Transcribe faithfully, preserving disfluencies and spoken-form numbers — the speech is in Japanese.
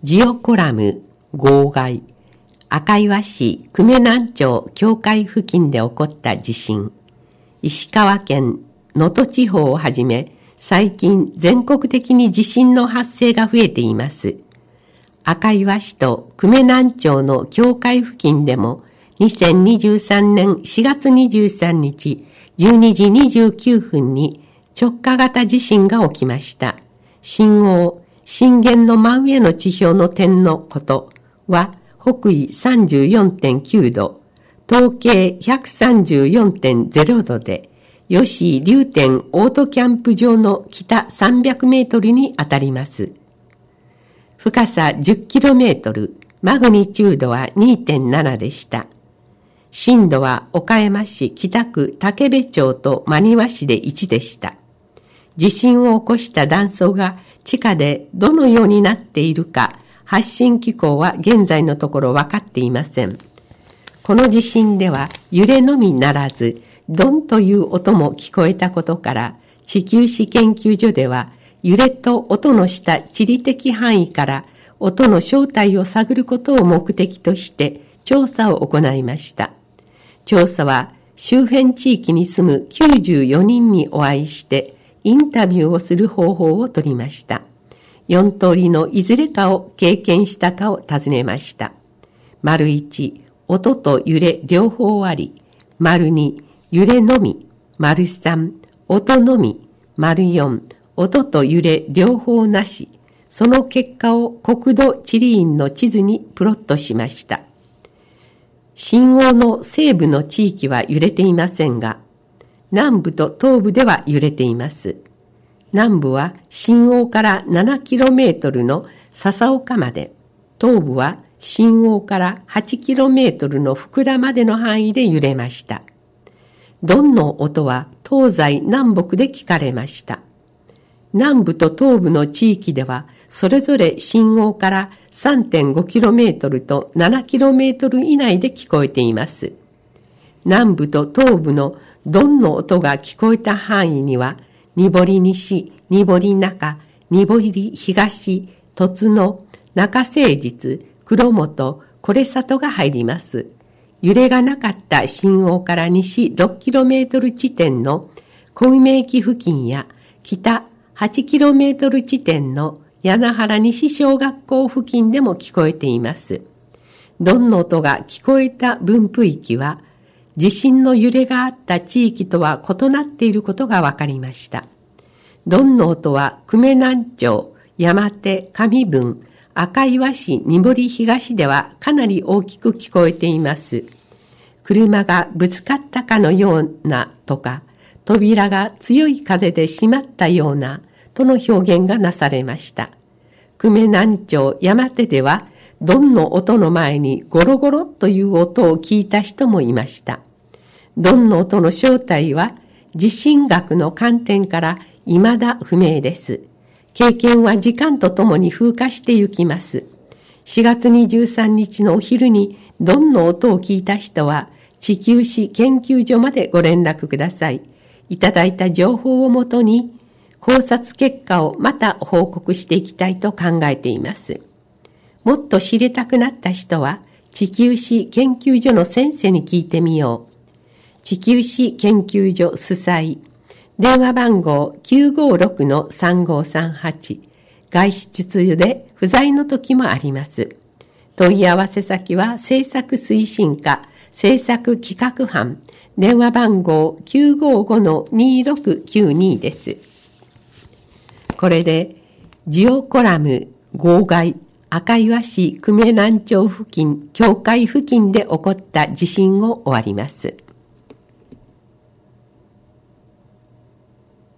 ジオコラム号外、赤岩市久米南町境界付近で起こった地震。石川県能登地方をはじめ、最近全国的に地震の発生が増えています。赤岩市と久米南町の境界付近でも、にせんにじゅうさんねんしがつにじゅうさんにちじゅうにじにじゅうきゅうふんに直下型地震が起きました。震央、震源の真上の地表の点のことは北緯 さんじゅうよんてんきゅうど、東経 ひゃくさんじゅうよんてんゼロどで、吉井竜天オートキャンプ場の北さんびゃくメートルにあたります。深さ じゅっキロメートル、マグニチュードは にてんなな でした。震度は岡山市北区武部町と真庭市でいちでした。地震を起こした断層が地下でどのようになっているか、発震機構は現在のところ分かっていません。この地震では揺れのみならず、ドンという音も聞こえたことから、地球史研究所では揺れと音のした地理的範囲から音の正体を探ることを目的として調査を行いました。調査は周辺地域に住むきゅうじゅうよにんにお会いしてインタビューをする方法をとりました。よんとおりのいずれかを経験したかを尋ねました。丸いち、音と揺れ両方あり。丸に、揺れのみ。丸さん、音のみ。丸よん、音と揺れ両方なし。その結果を国土地理院の地図にプロットしました。震央の西部の地域は揺れていませんが、南部と東部では揺れています。南部は震央からななキロメートルの笹岡まで、東部は震央からはちキロメートルの福田までの範囲で揺れました。ドンの音は東西南北で聞かれました。南部と東部の地域では、それぞれ震央から さんてんごキロメートルとななキロメートル以内で聞こえています。南部と東部のドンの音が聞こえた範囲には、にぼり西、にぼり中、にぼり東、凸野、中誠実、黒本、是里が入ります。揺れがなかった震央から西ろくキロメートル地点の小梅駅付近や北はちキロメートル地点の柳原西小学校付近でも聞こえています。ドンの音が聞こえた分布域は、地震の揺れがあった地域とは異なっていることが分かりました。ドンの音は久米南町、山手、上郡、赤岩市、二森東ではかなり大きく聞こえています。車がぶつかったかのようなとか、扉が強い風で閉まったようなとの表現がなされました。久米南町、山手ではドンの音の前にゴロゴロという音を聞いた人もいました。ドンの音の正体は地震学の観点から未だ不明です。経験は時間とともに風化してゆきます。しがつにじゅうさんにちのお昼にドンの音を聞いた人は地球史研究所までご連絡ください。いただいた情報をもとに考察結果をまた報告していきたいと考えています。もっと知りたくなった人は地球史研究所の先生に聞いてみよう。地球史研究所主催、電話番号 きゅうごろくのさんごさんはち、外出中で不在の時もあります。問い合わせ先は政策推進課政策企画班、電話番号 きゅうごごのにろくきゅうに です。これでジオコラム号外、赤岩市久米南町付近、境界付近で起こった地震を終わります。